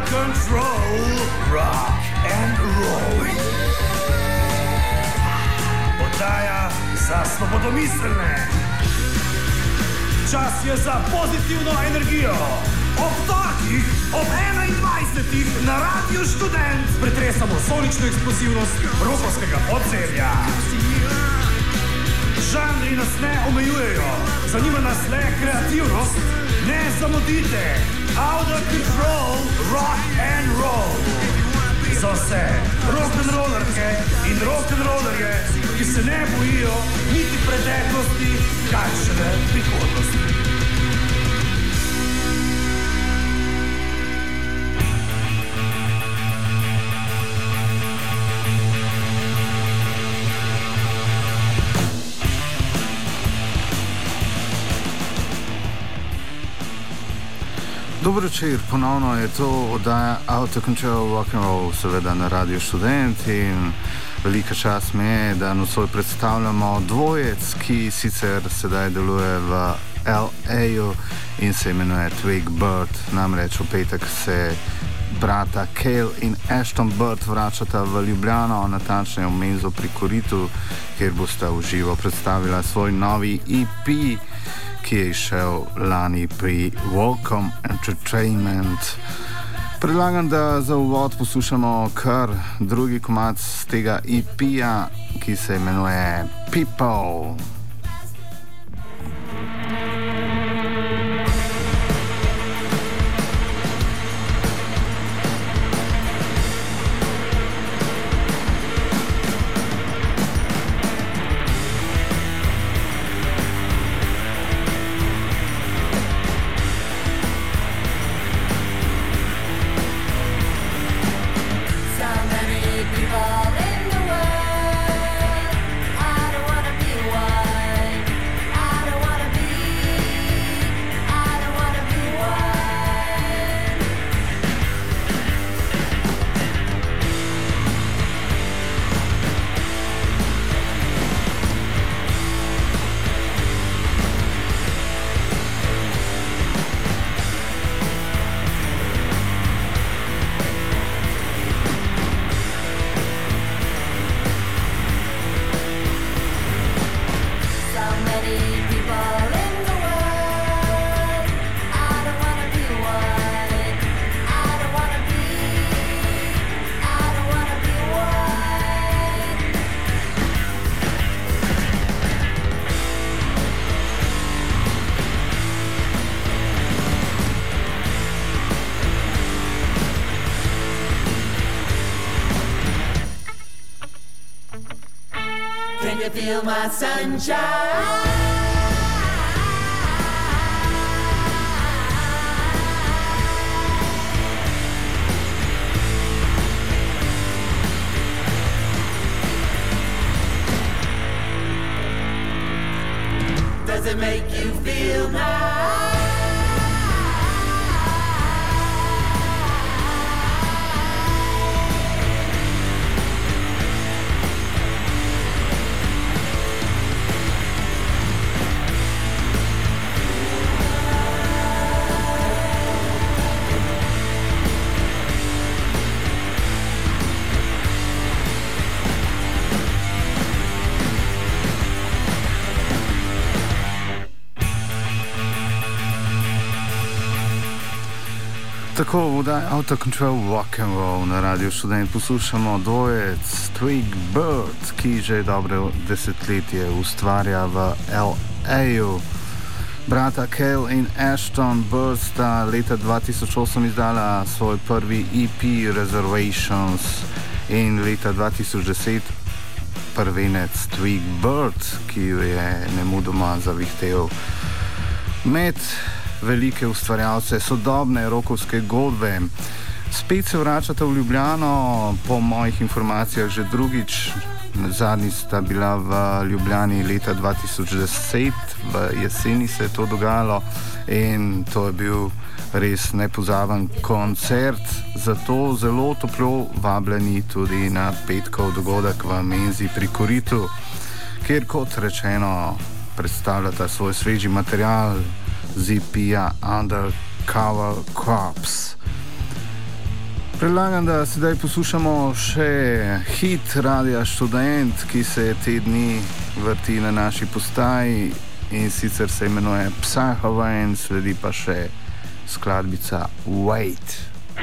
control, rock and roll. Oddaja za svobodomiselne. Čas je za pozitivno energijo. Ob torkih, ob 21. na Radiu Študent pretresamo sonično eksplozivnost rokovskega podzemlja. Žanri nas ne omejujejo, zanima nas le kreativnost. Ne zamudite, out of control, rock and roll. Za vse rock'n'rollerke in rock'n'rollerje, ki se ne bojijo niti preteklosti, kaj šele prihodnosti. Dobro večer, ponovno je to oddaja Out of Control Rock and Roll, seveda na Radiu Študent, in velika čast mi je, da nocoj predstavljamo dvojec, ki sicer sedaj deluje v LA-ju in se imenuje Twig Bird. Namreč v petek se brata Cale in Ashton Bird vračata v Ljubljano, natančneje v Menzo pri Koritu, kjer bosta v živo predstavila svoj novi EP, ki je išel lani pri Welcome Entertainment. Predlagam, da za uvod poslušamo kar drugi komad z tega EP-ja, ki se imenuje People. Feel my sunshine. Does it make you feel nice? Tako voda Out of Control Rock and Roll na Radiu Študent poslušamo dvojec Twig Bird, ki že dobro desetletje ustvarja v LA-ju. Brata Cale in Ashton Bird sta leta 2008 izdala svoj prvi EP Reservations in leta 2010 prvenec Twig Bird, ki jo je nemudoma zavihtel med velike ustvarjalce sodobne rokovske godbe. Spet se vračata v Ljubljano, po mojih informacijah že drugič. Zadnji sta bila v Ljubljani leta 2010, v jeseni se je to dogajalo in to je bil res nepozaben koncert. Zato zelo toplo vabljeni tudi na petkov dogodek v Menzi pri Koritu, kjer, kot rečeno, predstavljata svoj sveži material z EP-ja Undercover Corps. Predlagam, da sedaj poslušamo še hit Radia Študent, ki se te dni vrti na naši postaji in sicer se imenuje Psychovane, sledi pa še skladbica Wait.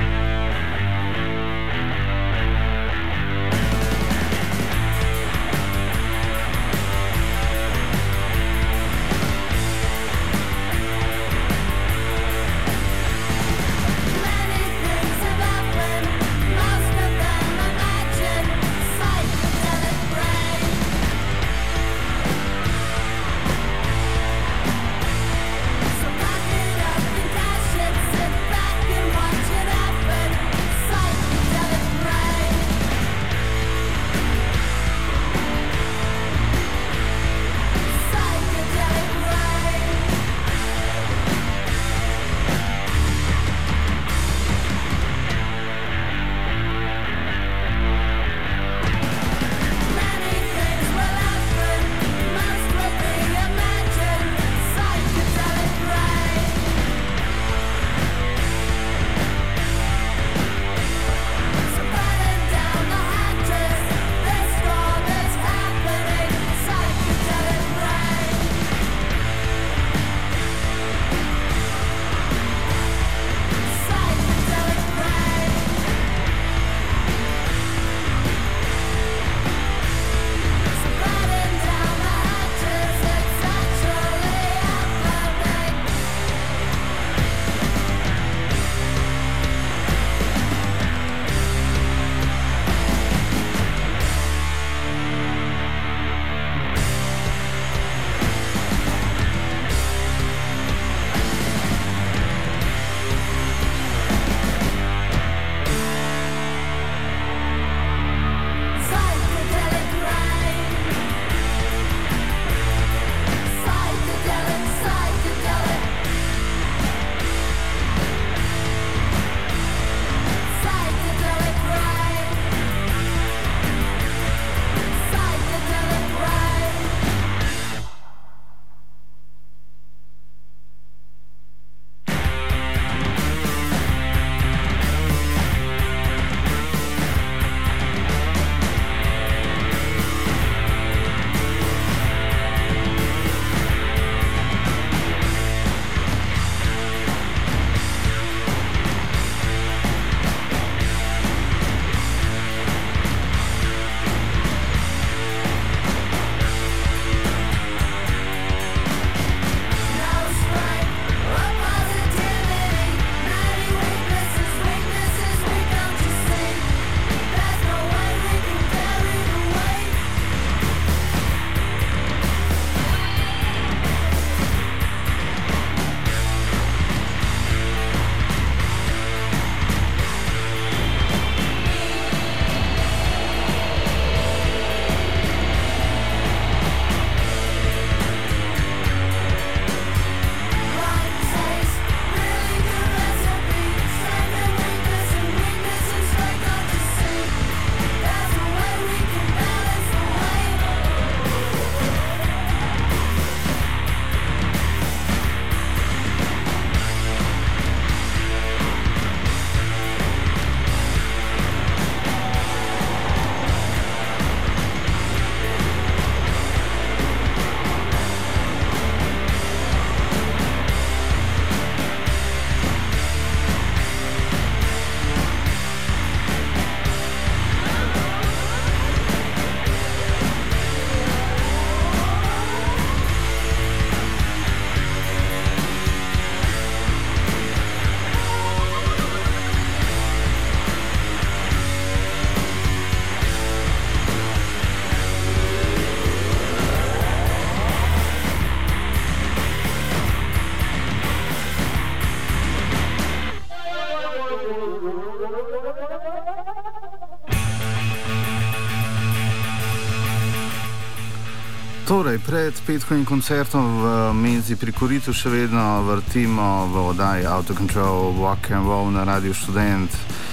Torej, pred petkovim koncertom v Menzi pri Koritu še vedno vrtimo v oddaji Out of Control Rock and Roll na Radiu Študent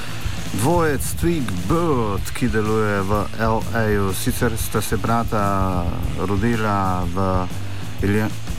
dvojec Twig Bird, ki deluje v LA-ju. Sicer sta se brata rodila v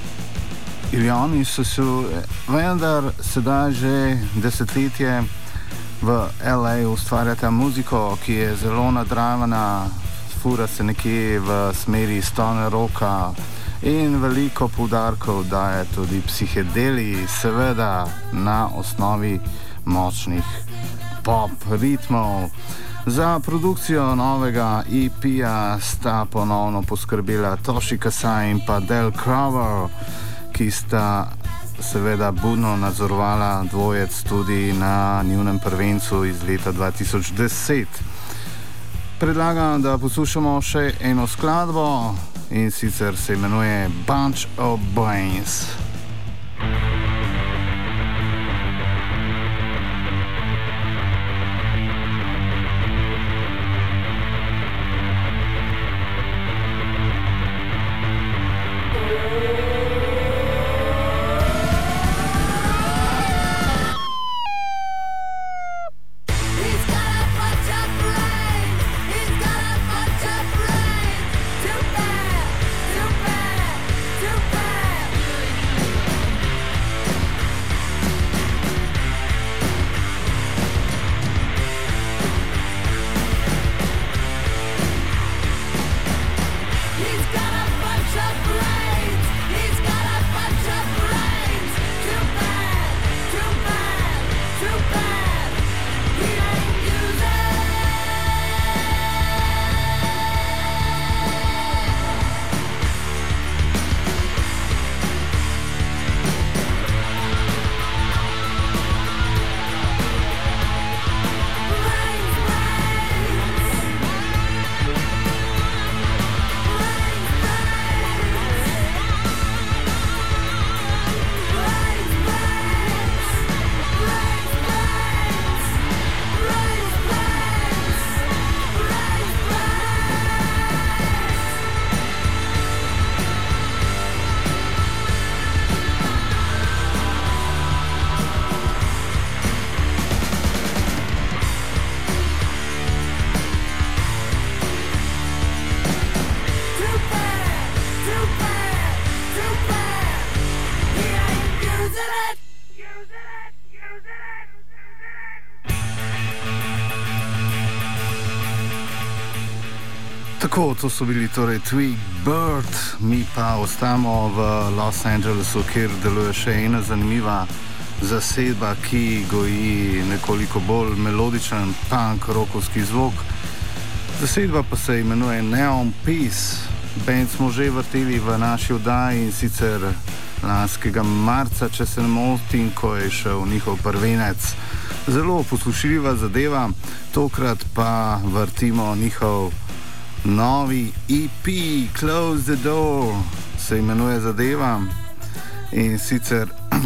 Illinoisu, vendar sedaj že desetletje v LA ustvarjata muziko, ki je zelo nadravana, fura se nekje v smeri stoner rocka in veliko poudarkov daje tudi psihedeliji, seveda na osnovi močnih pop ritmov. Za produkcijo novega EP-ja sta ponovno poskrbela Toshi Kasai in pa Del Crover, ki sta seveda budno nadzorovala dvojec tudi na njunem prvencu iz leta 2010. Predlagam, da poslušamo še eno skladbo, in sicer se imenuje Bunch of Brains. Tako, to so bili torej Twig Bird, mi pa ostajamo v Los Angelesu, kjer deluje še ena zanimiva zasedba, ki goji nekoliko bolj melodičen punk rockovski zvok. Zasedba pa se imenuje Neon Peace. Band smo že vrteli v naši oddaji, in sicer lanskega marca, če se ne motim, ko je šel njihov prvenec. Zelo poslušljiva zadeva, tokrat pa vrtimo njihov novi EP, Close the Door se imenuje zadeva, in sicer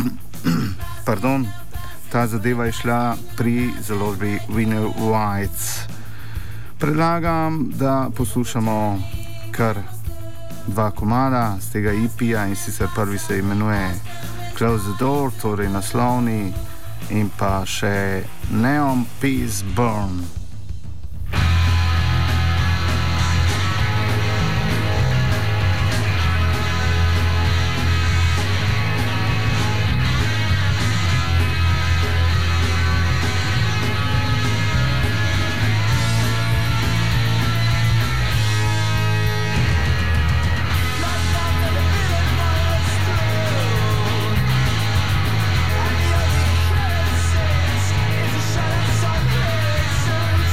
ta zadeva je šla pri založbi Winner Whites. Predlagam, da poslušamo kar dva komada z tega EP-ja, in sicer prvi se imenuje Close the Door, torej naslovni, in pa še Neon Peace Burn. It's a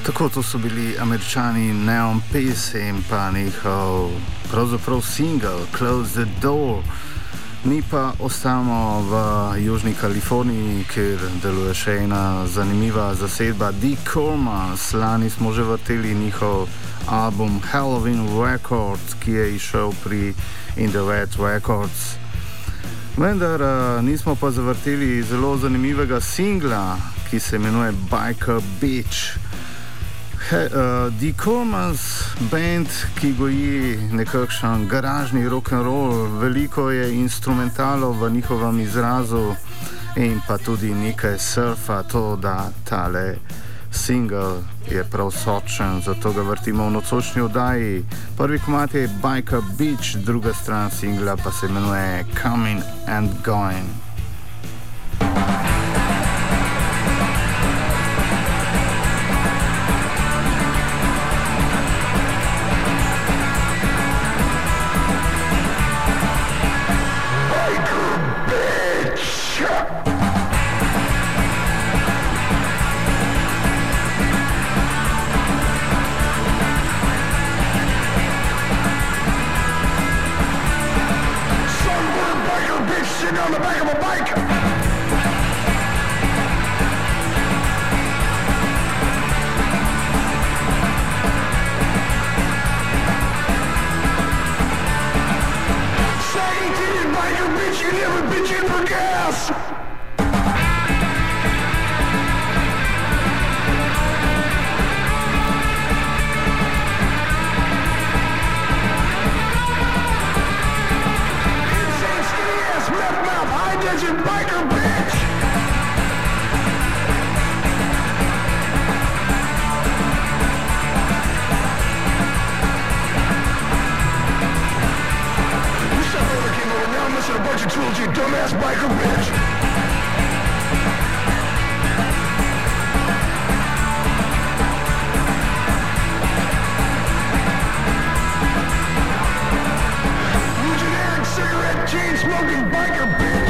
Tako, to so bili Američani Neon Peace in pa njihov pravzaprav single Close the Door. Mi pa ostajamo v Južni Kaliforniji, kjer deluje še ena zanimiva zasedba D-Cormans. Lani smo že vrteli njihov album Halloween Records, ki je išel pri In The Red Records. Vendar nismo pa zavrteli zelo zanimivega singla, ki se imenuje Biker Beach. D-Cormans, band, ki goji nekakšen garažni rock'n'roll, veliko je instrumentalov v njihovem izrazu in pa tudi nekaj surfa, to da tale single je prav sočen, zato ga vrtimo v nocočni oddaji. Prvi komad je Biker Beach, druga stran singla pa se imenuje Coming and Going. On the back of a bike. Saggy titted biker bitch, you never bitch in for gas. Desert biker bitch! You stop over came over now, I'm missing a bunch of tools, you dumbass biker bitch! You generic cigarette chain smoking biker bitch!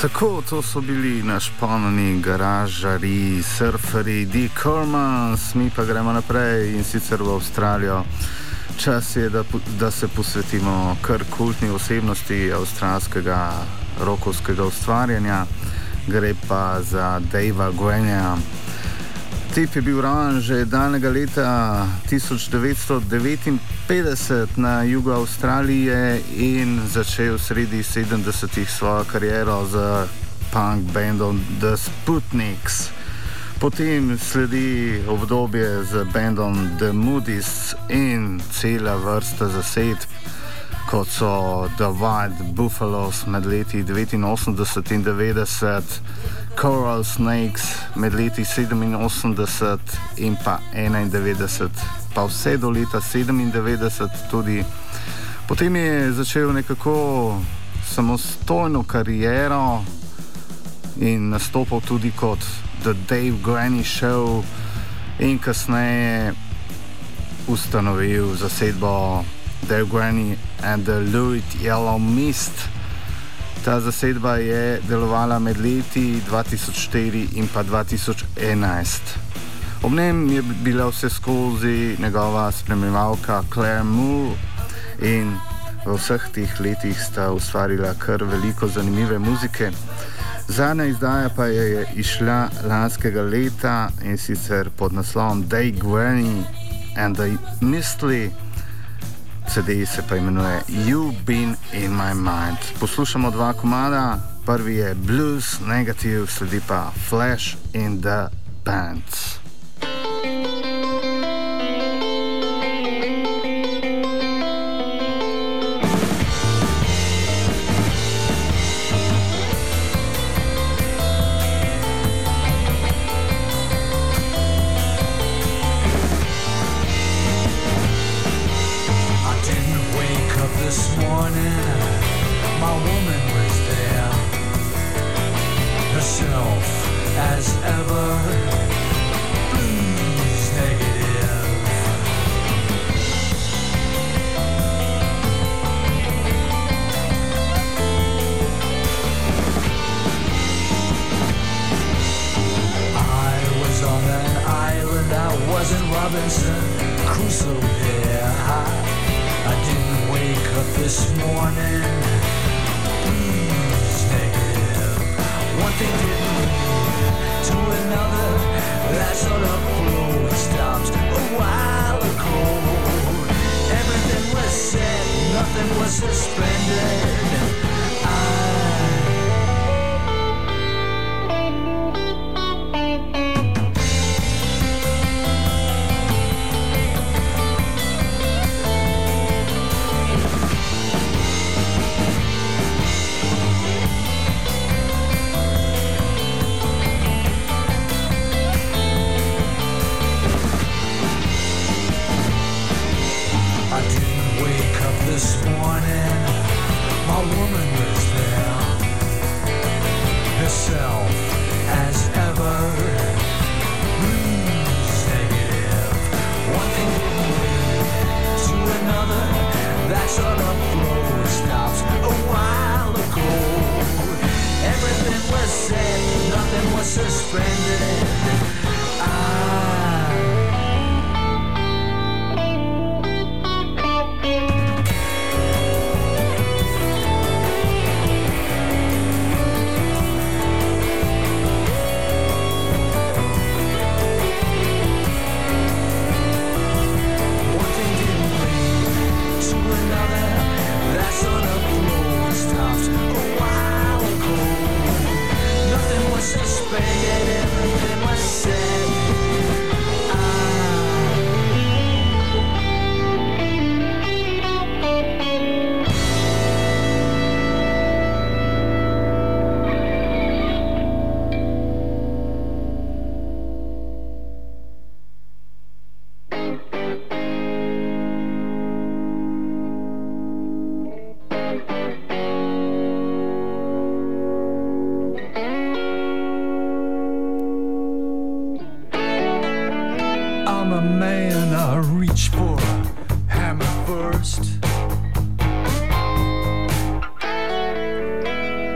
Tako, to so bili našponani garažari, surferi, Dick Cormans, mi pa gremo naprej in sicer v Avstralijo. Čas je, da se posvetimo kar kultni osebnosti avstralskega rokovskega ustvarjanja, gre pa za Davea Gwenija. Tip je bil rojen že daljnega leta 1959 na jugu Avstralije in začel sredi 70-ih svojo kariero z punk bandom The Sputniks. Potem sledi obdobje z bandom The Moodies in cela vrsta zasedb, kot so The White Buffaloes med leti 89 in 90, Coral Snakes med leti 87 in pa 91, pa vse do leta 97 tudi. Potem je začel nekako samostojno kariero in nastopal tudi kot The Dave Granny Show in kasneje ustanovil zasedbo Dave Granny and the Lurid Yellow Mist. Ta zasedba je delovala med leti 2004 in pa 2011. Ob njem je bila vse skozi njegova spremljevalka Claire Moore in v vseh teh letih sta ustvarila kar veliko zanimive muzike. Zadnja izdaja pa je išla lanskega leta in sicer pod naslovom Dave Granny and the Mistly. CD se pa imenuje You've Been in My Mind. Poslušamo dva komada, prvi je Blues Negative, sledi pa Flash in the Pants.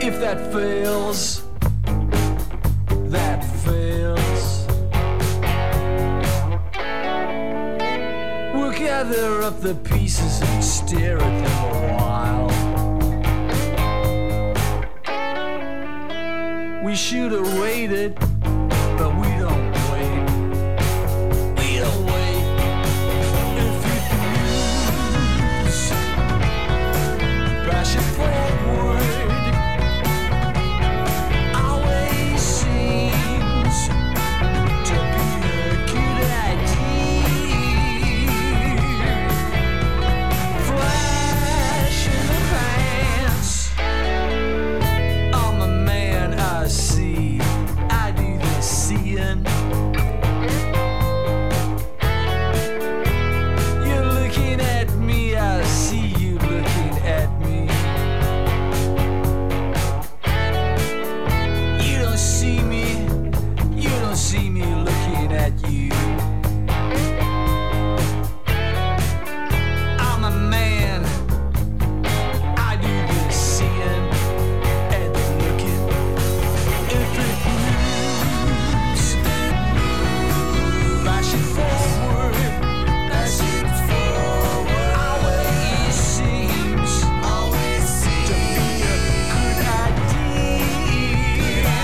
If that fails, that fails. We'll gather up the pieces and stare at them a while. We should have waited, but we don't wait. We don't wait. If you lose, bash it forward. Always seems to be a good idea. Flash in the pants. I'm a man, I see. I do the seeing. You're looking at me, I see you looking at me. You don't see me looking at you. I'm a man, I do the seeing and the looking. If it moves, bash it forward, bash it forward. Always seems to be a good idea.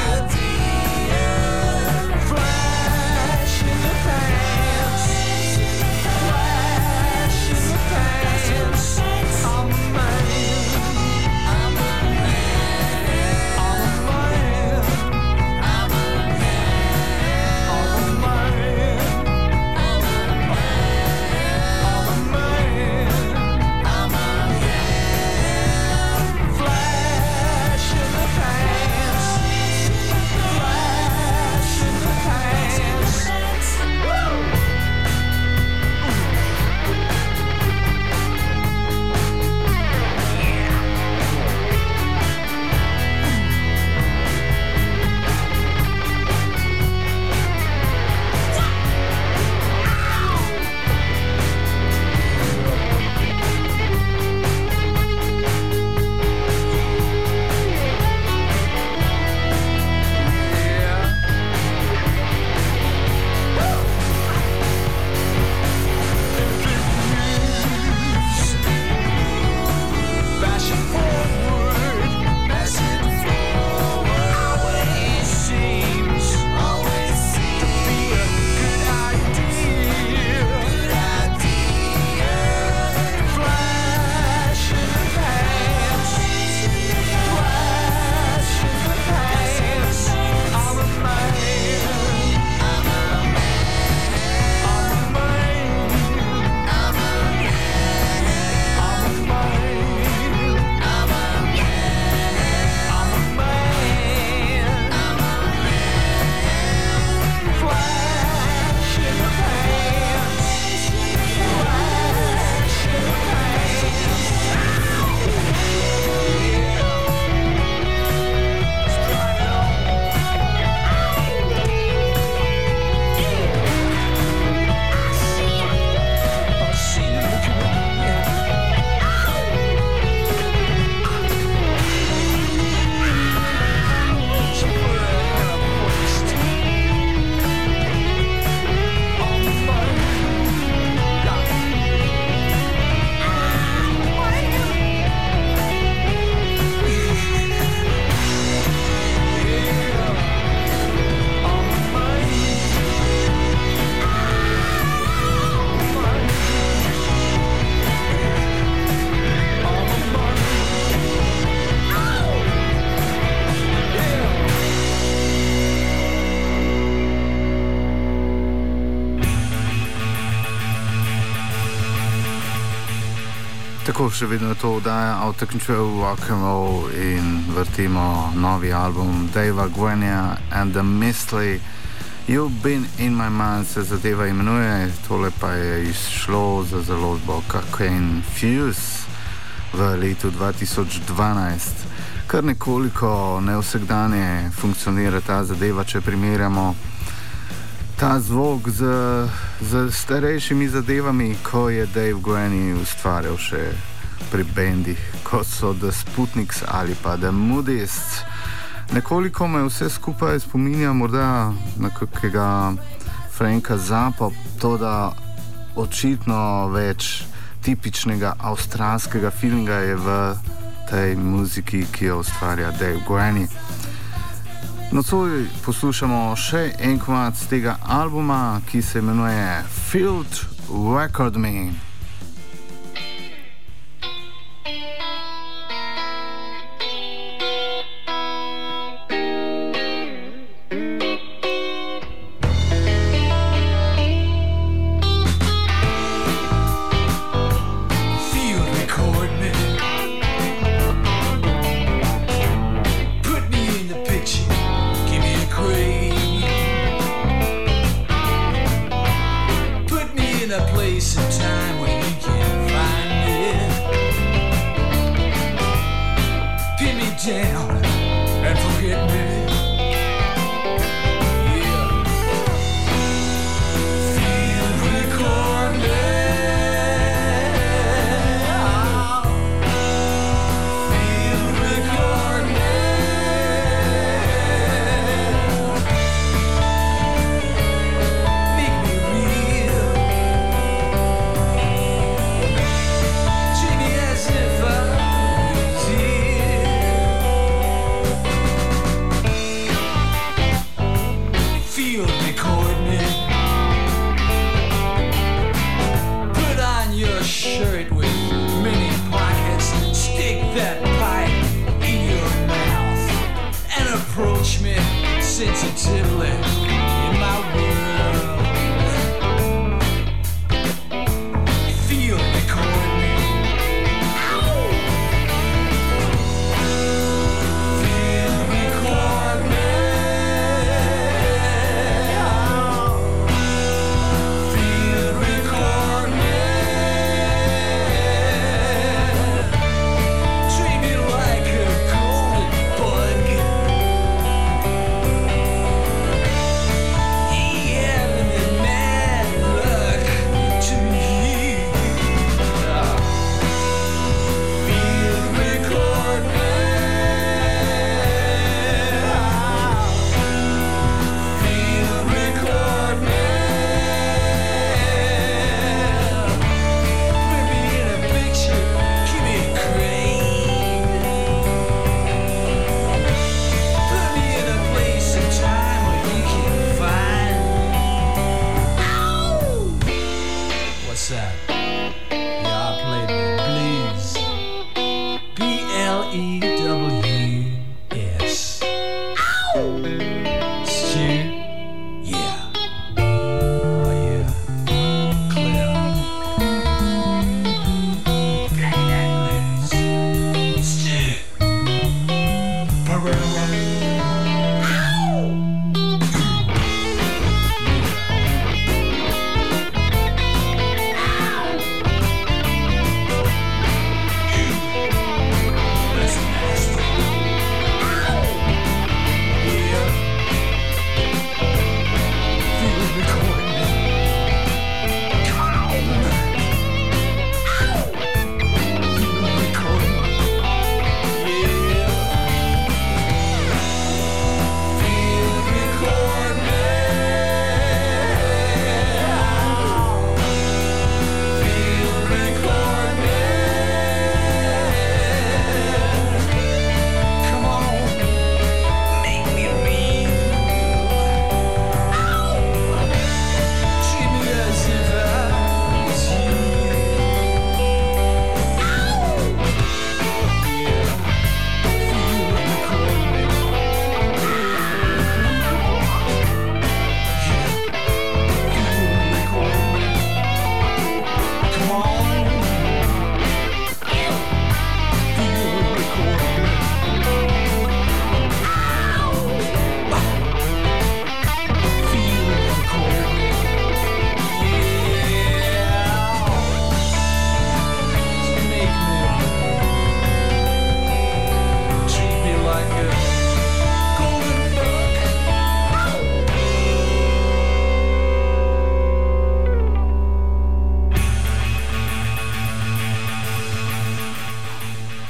Flash in the pants, flash in the pants. I'm a man, I'm a man, I'm a man, I'm a man, I'm a man, I'm a man, I'm a man. Flash in the pants, flash in the pants. Woo! Bash it forward, bash it forward. Always seems to be a good idea. Flash in the pants, flash in the pants. I'm a man, I'm a man, I'm a man, I'm a man, I'm a man, I'm a man, I'm a man. Flash in the pants, flash in the pants. Let's try it on. I see you looking at me. She put her hand up first. On the phone. Tako še vedno to oddaja Out of Control Rock and Roll in vrtimo novi album Davea Gwenya and the Mystery. You've Been in My Mind se zadeva imenuje, tole pa je izšlo za založbo Cocaine Fuse v letu 2012. Kar nekoliko nevsakdanje funkcionira ta zadeva, če primerjamo ta zvok z starejšimi zadevami, ko je Dave Gwenny ustvarjal še pri bendih, kot so The Sputniks ali pa The Moodies. Nekoliko me vse skupaj spominja morda na kakega Franka Zappa, to da očitno več tipičnega avstralskega feelinga je v tej muziki, ki jo ustvarja Dave Guarani. Nocoj poslušamo še en komad z tega albuma, ki se imenuje Field Record Me.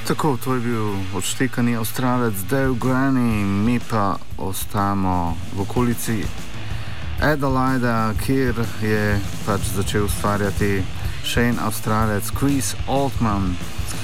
Tako, to je bil odštekani Avstralec Dave Graney, mi pa ostajamo v okolici Adelaida, kjer je pač začel ustvarjati še en Avstralec Chris Altman.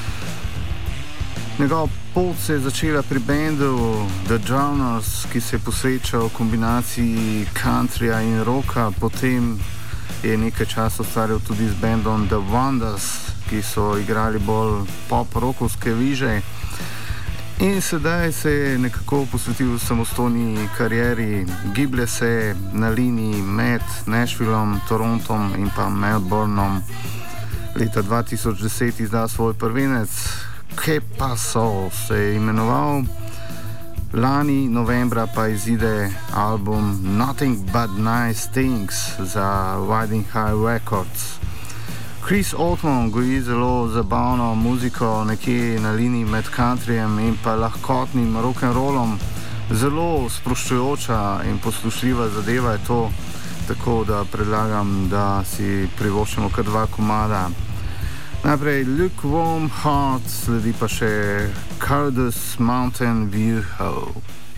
Njegova pot se je začela pri bendu The Drowners, ki se je posvečal kombinaciji countryja in rocka, potem je nekaj časa ustvarjal tudi z bendom The Wonders, ki so igrali bolj pop-rockovske viže. In sedaj se je nekako posvetil samostojni karieri, giblje se na liniji med Nashvillom, Torontom in pa Melbournom. Leta 2010 izdal svoj prvenec, Que Paso se je imenoval, lani novembra pa izide album Nothing But Nice Things za Riding High Records. Chris Altman goji zelo zabavno muziko nekje na liniji med countryjem in pa lahkotnim rock'n'rollom. Zelo sproščujoča in poslušljiva zadeva je to, tako da predlagam, da si privoščimo kar 2 komada. Najprej Lukewarm Heart, sledi pa še Cardus Mountain View Ho.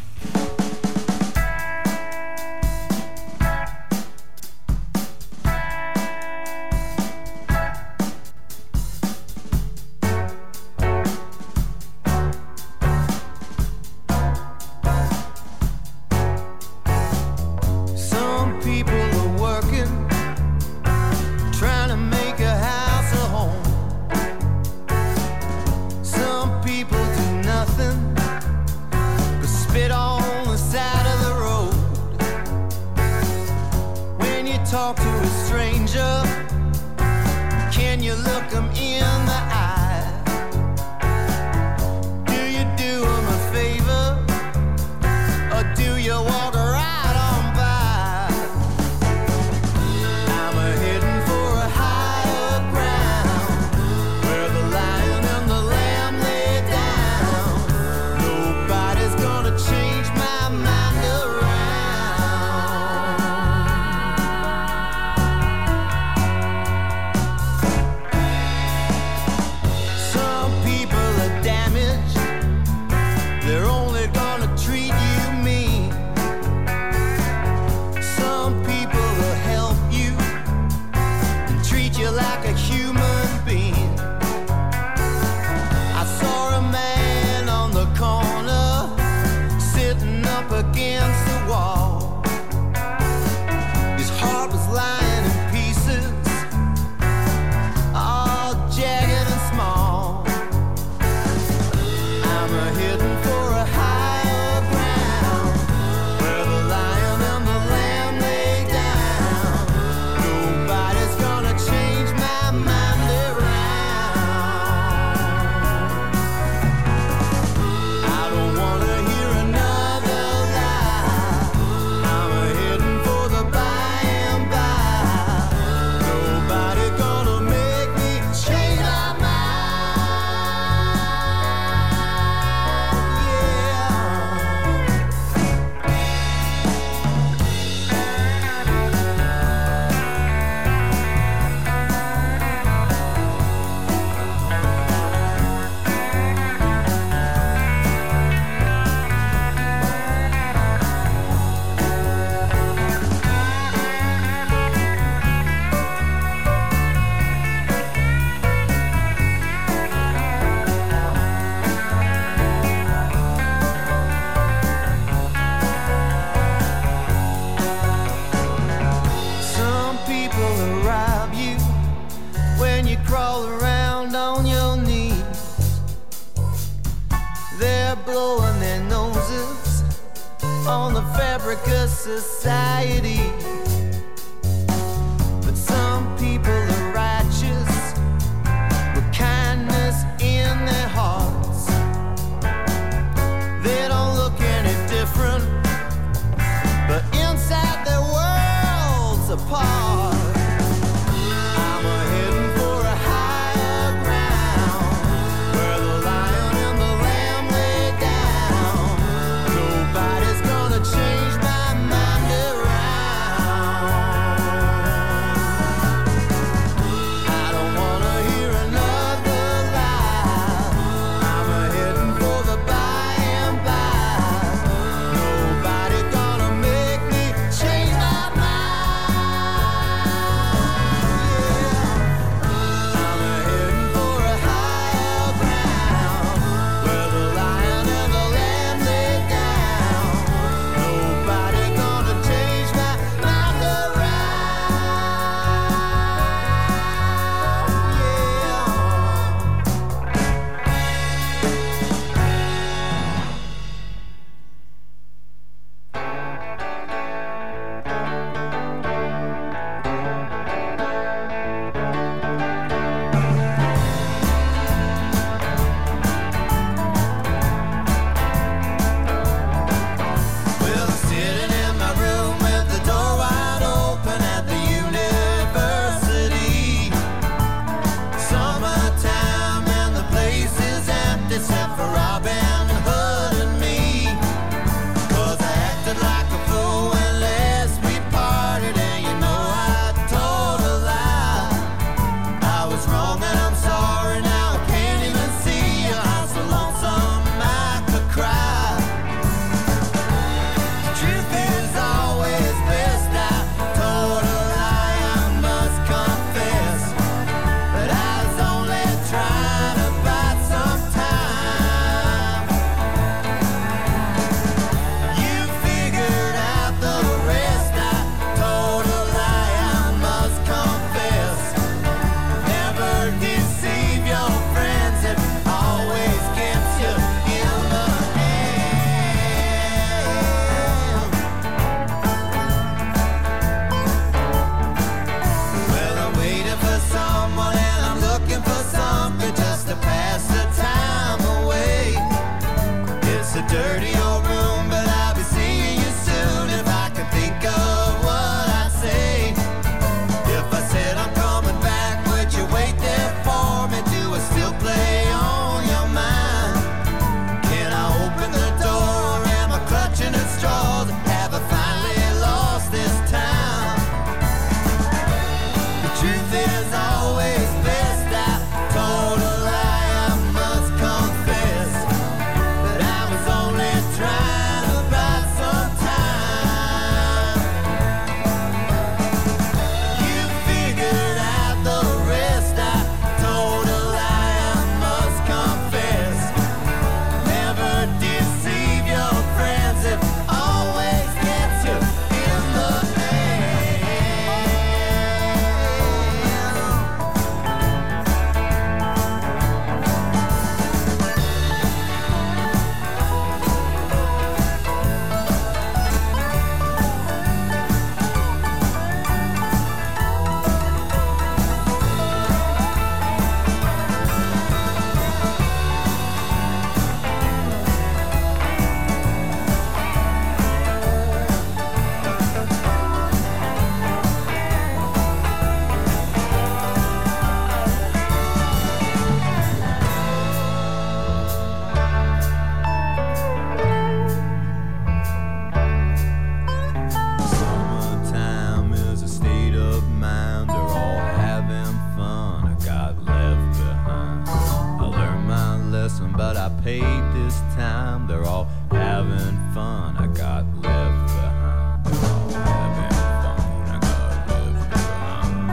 Society, but some people are righteous with kindness in their hearts. They don't look any different, but inside their worlds apart. I'm heading for a higher ground where the lion and the lamb lay down. Nobody's gonna change my mind around. but I paid this time. They're all having fun. I got left behind. They're all having fun. I got left behind.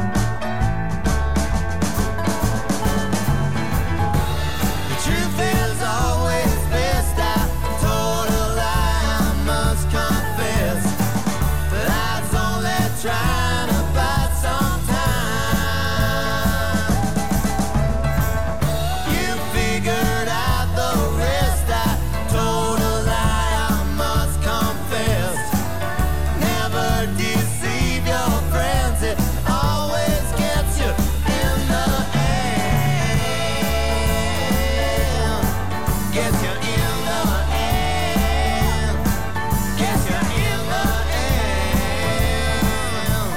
The truth is always best. I told a lie, I must confess. But I was only trying to buy some time. You figured out the rest. I told a lie, I must confess. Never deceive your friends. It always gets you in the end. Gets you in the end. Gets you in the end.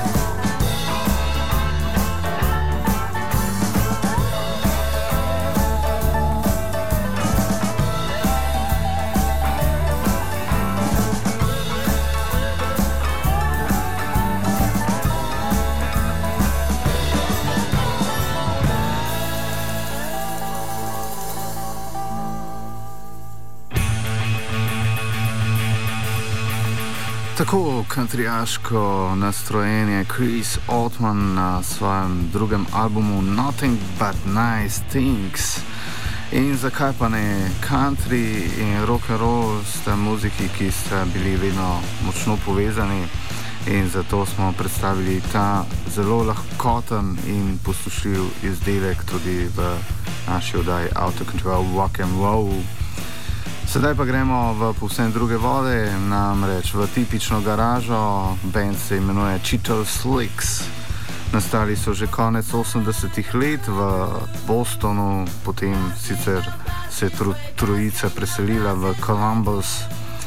Tako kantrijaško nastrojenje Chris Oldman na svojem drugem albumu Nothing But Nice Things. In zakaj pa ne? Country in rock and roll sta muziki, ki sta bili vedno močno povezani, in zato smo predstavili ta zelo lahkoten in poslušljiv izdelek tudi v naši oddaji Out of Control Rock and Roll. Sedaj pa gremo v povsem druge vode, namreč v tipično garažo. Band se imenuje Cheetle Slicks. Nastali so že konec 80-ih let v Bostonu, potem sicer se je trojica preselila v Columbus.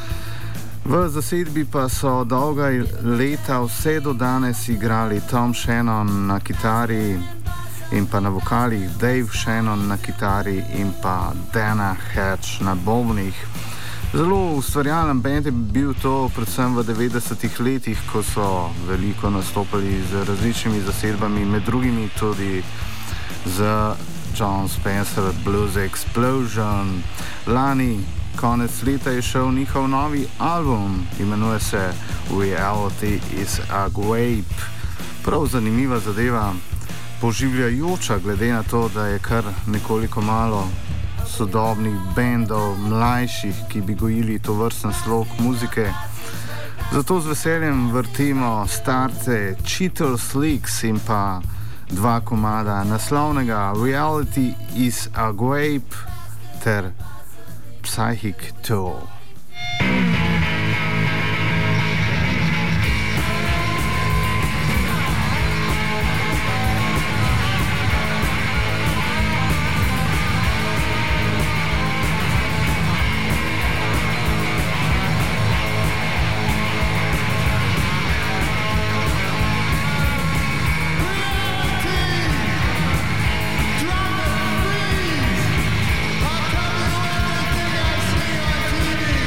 V zasedbi pa so dolga leta vse do danes igrali Tom Shannon na kitari in pa na vokalih, Dave Shannon na kitari in pa Dana Hatch na bobnih. Zelo ustvarjalen band je bil to predvsem v 90-ih letih, ko so veliko nastopali z različnimi zasedbami, med drugimi tudi z John Spencer Blues Explosion. Lani konec leta je šel njihov novi album, imenuje se Reality is a Grape. Prav zanimiva zadeva, poživljajoča glede na to, da je kar nekoliko malo sodobnih bendov, mlajših, ki bi gojili to vrsten slog muzike. Zato z veseljem vrtimo starce Cheetle Slicks in pa dva komada naslovnega Reality is a Grape ter Psychic Tool. Drop it, please. I'll tell you everything I see on TV.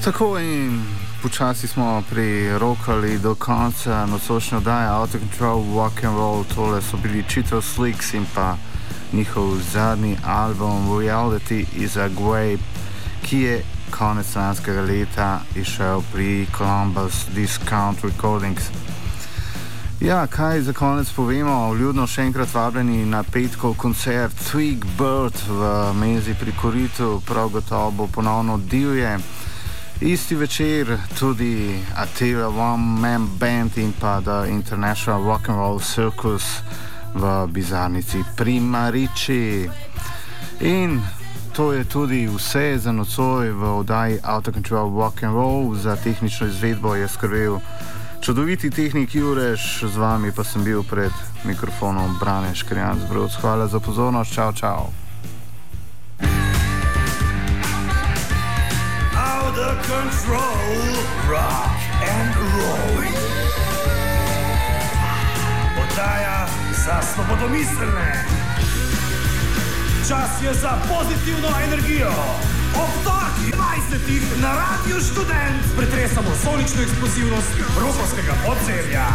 Tako in počasi smo prirokali do konca nocojšnje oddaje Out of Control Rock and Roll. Tole so bili Cheeto Slicks in pa njihov zadnji album Reality is a Grape, ki je konec lanskega leta išel pri Columbus Discount Recordings. Ja, kaj za konec povemo? Vljudno še enkrat vabljeni na petkov koncert Twig Bird v Mezi pri Koritu, prav gotovo bo ponovno divje. Isti večer tudi Attila One Man Band in pa The International Rock and Roll Circus v bizarnici pri Mariči. In to je tudi vse za nocoj v oddaji Out of Control Rock and Roll. Za tehnično izvedbo je skrbel čudoviti tehnik Jureš, z vami pa sem bil pred mikrofonom Brane Škrijanc-Brodc. Hvala za pozornost, čau, čau. Out of control, rock and roll. Oddaja za slobodomiselne. Čas je za pozitivno energijo. Ob torkih 20 na Radiu Študent pretresamo sonično eksplozivnost rokovskega podzemlja.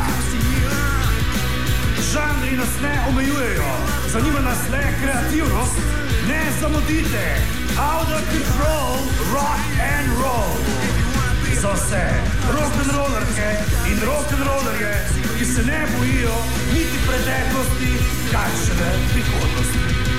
Žanri nas ne omejujejo, zanima nas le kreativnost. Ne zamudite, Out of Control, rock and roll. Za vse rock'n'rollerke in rock'n'rollerje, ki se ne bojijo niti preteklosti, kaj šele prihodnosti.